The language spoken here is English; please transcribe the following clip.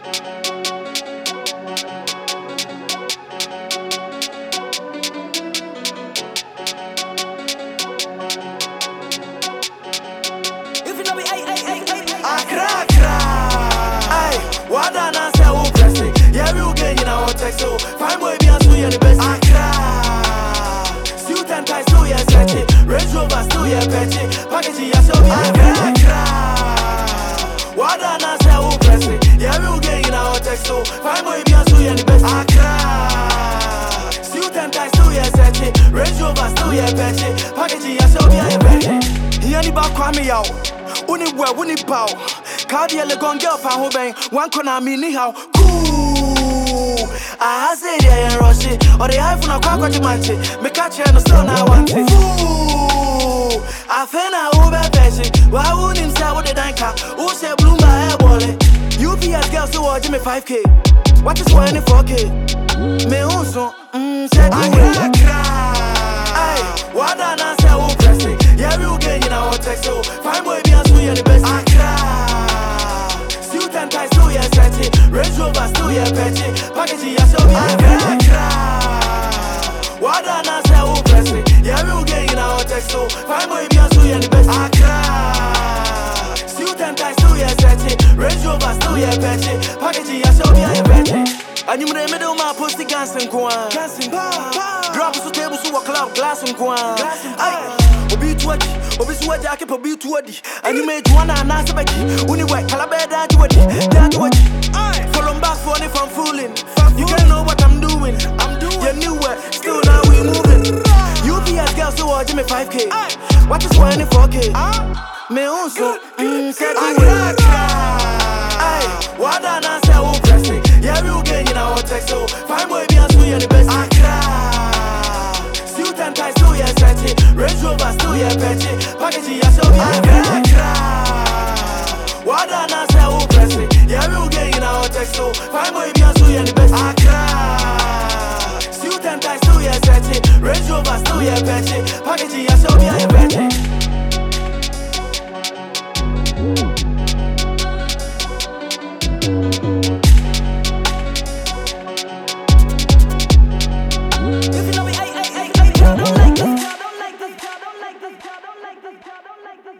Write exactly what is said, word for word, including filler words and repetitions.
So, find way beyond to you the best. I cry. Suit and ties to your set. Range Rovers to your petty. Packaging your show. I cry. What I not say who press it. Yeah, we will get in our text. So, find way beyond to you the best. I cry. Suit and ties to your set. Range Rovers to your petty. Packaging your show. Yeah, petty. He only back kwa me out. Uni we, uni bow. Cardia le gon girl pa ho bang. One corner me ni how. I say they ain't rush it, or they have no quack what you might say. Me catch you no still now want it. Ooh, I feel now over patient. Why wouldn't say what they done car? Who say bloom my airball? U P S girls who watch me five K. What is one in four K? Me also, mmm, say I cry, cry. Aye, what I not say who press it. Yeah, we will get in our text. So, fine boy, be as we are the best. I cry. Suit and ties to your set. Range Rovers to your petty. Packaging your show. I cry. What I not say who press it. Yeah, we will get in our text. So, find way beyond to you the best. I cry. Suit and ties to your set. Range Rovers to your petty. Packaging your show. I petty. And you may middle my posty gas and go on. Drop us to tables to a club, glass and go on. Obi twenty, Obi Swati, I keep a beat twenty. And you made one and answer back. Only white calabar that you would. That you would. Follow back for if I'm fooling. You can't know what I'm doing. I'm doing. You knew it. Still now we moving. U P S girls who watch me five K. What is one in four K? Me also. Mmm, say I cry. What I not say who press it. Yeah, we will get in our text. So, find way beyond to you the best. I cry. Suit and ties to your set. Range Rovers to your petty. Packaging your show. I cry. What I not say who press it. Yeah, we will get in our text. So, find way beyond to you the best. I cry. Suit and ties to your set. Range Rovers to your petty. Packaging your show. I petty.